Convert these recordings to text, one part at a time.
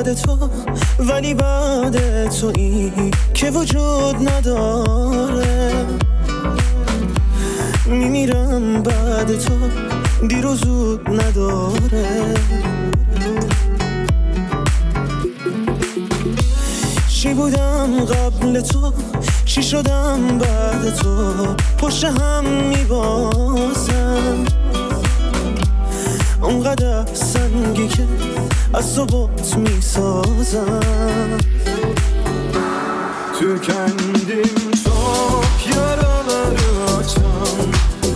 بعد تو، ولی بعد تو این که وجود نداره. میمیرم بعد تو، دیر و زود نداره. چی بودم قبل تو، چی شدم بعد تو، پشت هم میبازم. اونقدر سنگی که از تو بات میسازم. تو کندیم çok yaraları açan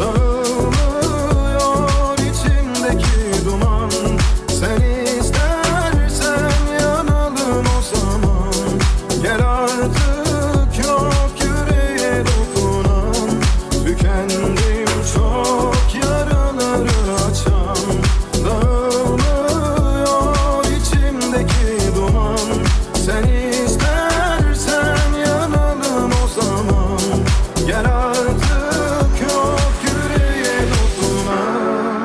dağılıyor içimdeki duman. Sen istersen yanalım o zaman. Gel artık yok yüreğe dokunan. Tükendim çok yaraları açan dağılıyor içimdeki duman. Sen istersen yanalım o zaman. Gel artık yok yüreğe dokunan.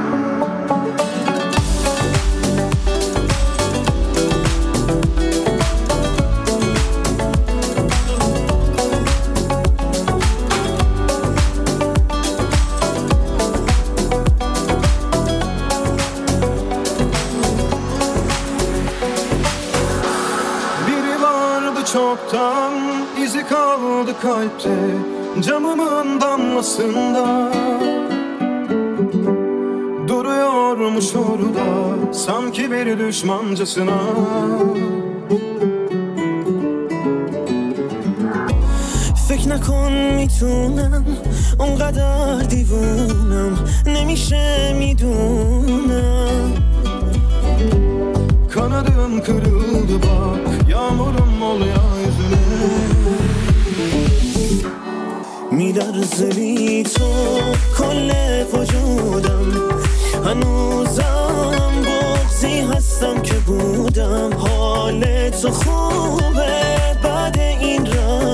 Biri vardı çoktan, izi kaldı kalpte, camımın damlasında. Duruyormuş orada, sanki bir düşmancasına. فکر نکن میتونم، اونقدر دیوونم، نمیشه میدونم. Kanadım kırıldı bak, yağmurum ol ya yüzüne. میلرزه بی تو کل وجودم، هنوزم بغضی هستم که بودم. حال تو خوبه بعد این رنگ